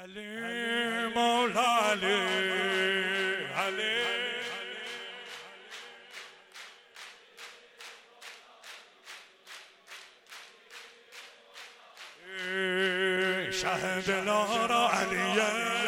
علی مولا علی علی شه دلارا علیه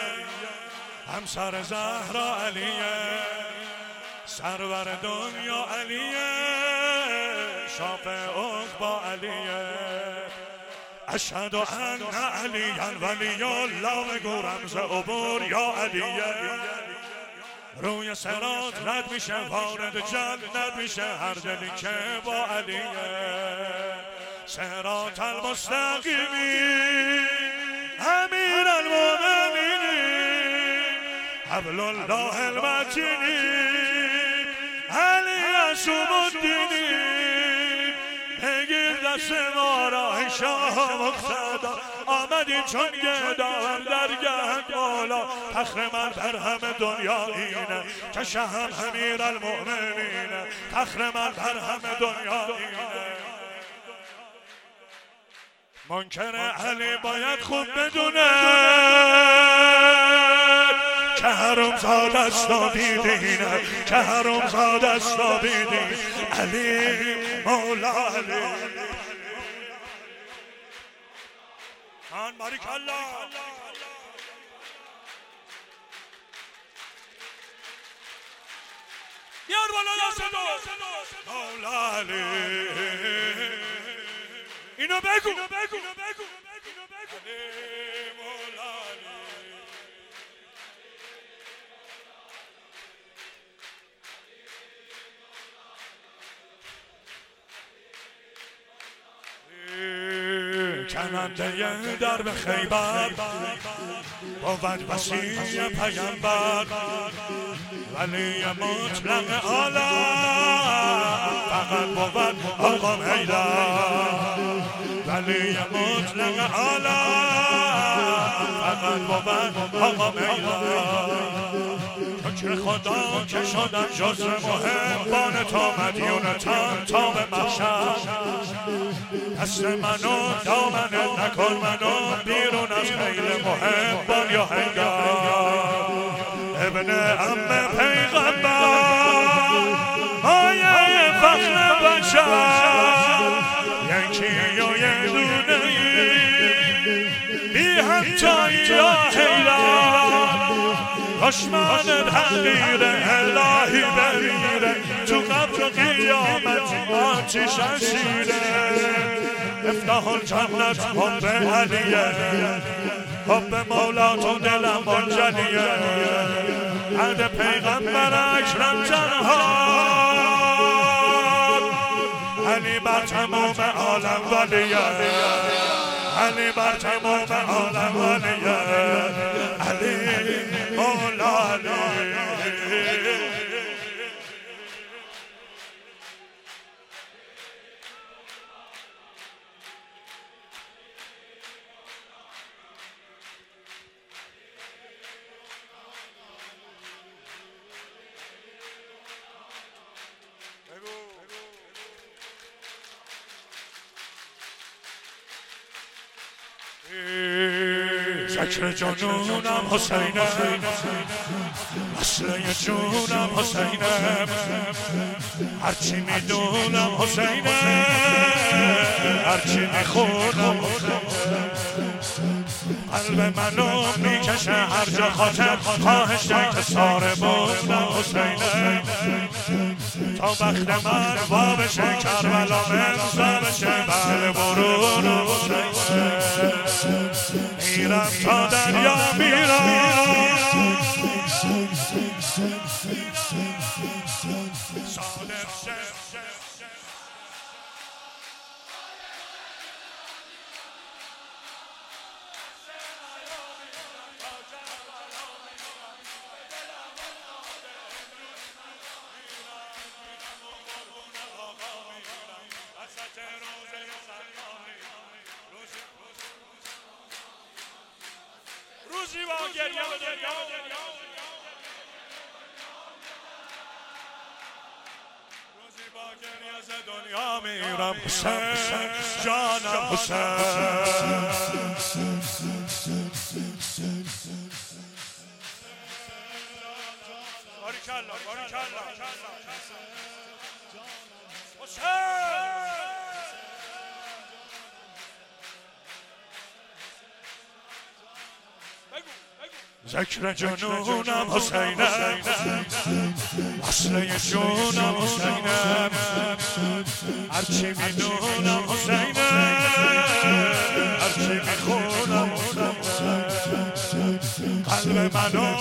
همسر زهرا علیه سرور دنیا علیه شافع عقبا علیه اشهد ان علیاً ولی الله بگو رمز عبور یا علیه روی صراط رد میشه وارد جنت میشه هر دلی که با علیه صراط المستقیمی امیر المؤمنین حبل الله المتینی علی عصوم الدینی بگیر دست ما را شاه مقتدا آمدی چون گداهم درگه مولا فخر من در همه دنیا اینه که شهم امیر المؤمنینه فخر من در همه دنیا اینه منکر علی باید خوب بدونه که حروم زاده است و بیدینه که حروم زاده است و بیدین علی مولا علی آن باریک الله بیار بالا دست مولا علی اینو بگو علی مولا علی کننده در به خیبر بود وسیع پیامبر ولی مطلق عالم فقط بود آقا حیدر ولی مطلق عالم فقط بود آقا حیدر شکر خدا که شدن جز محبان تا مدیون تا به محشر دست منو دامنه نکن منو بیرون از خیل محبان یا حیدر ابن عم پیغمبر مایه فخر بشر یکی و یه دونه بی همتایی یا حیدر دشمن حقیر الهی بمیره تو قبر و قیامت آتیش شیره افتح الجنت حب علیه حب مولا تو دلم منجلیه عهد پیغمبر اکرم جنهار علی بر تمام عالم ولیه علی بر تمام عالم ولیه علی مولا علی ذکر جنونم حسینه اصله جونم حسینه هرچی میدونم حسینه هرچی میخونم قلب منو میکشه هر جا خاطر خواهش که ساره بودم حسینه تا وقت من وا بشه کربلا امضا بشه بله برون حسینه میرم تا دریا میرم روزی با گریه به دنیا روزی با گریه از دنیا میرم حسین جانم حسین ذکر جنونم حسینم، اصله جونم حسینم، هرچی میدونم حسینم، هرچی میخونم حسینم، قلب منو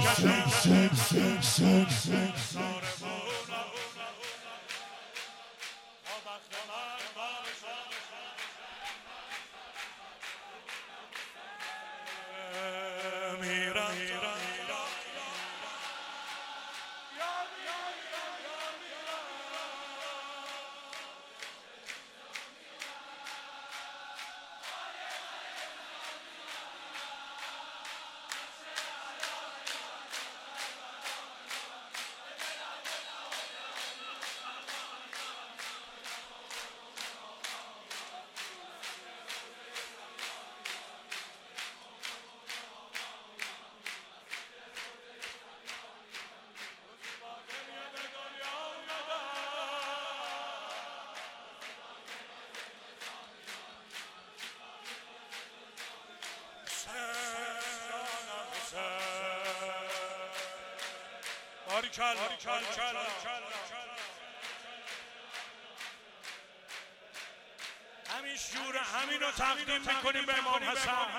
همین شور همین رو تقدیم میکنیم به امام حسن.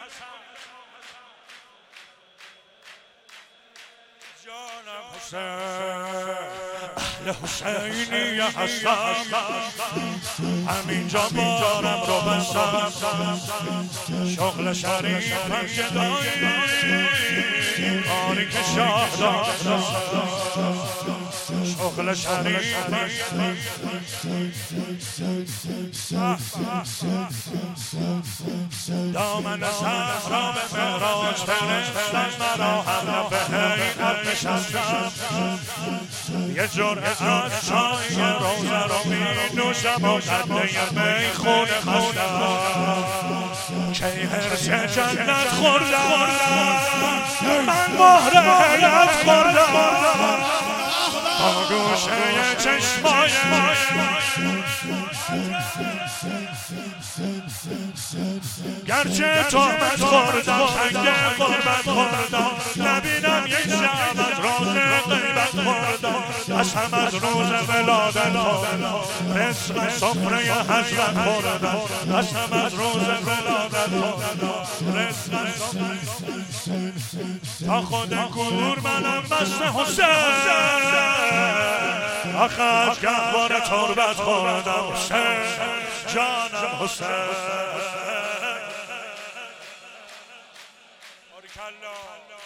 جانم حسین، اهل حسینی هستم، همینجا بارم رو بستم، شغل شریفم گدایی کاری که شاه داشتم، شغل شریفم دامن زهرا به معراج فرستن مرا هم به حقیقت نشستم، یه جرعه از چای روزه رو می نوشم و قده می خونه خستم، که حرس جنت خوردم من مهر حیات خوردم با گوشه چشمای گرچه تهمت خوردم تنگ غربت خوردم، نبینم یک شب از روز غیبت خوردم، قسم از روز ولادت خوردم، رزق سفره حضرت خوردم، قسم از روز ولادت خوردم، رزق تا خود گور منم مست حسین، آخه از گهوار تربت خوردم حسین، جانم حسین.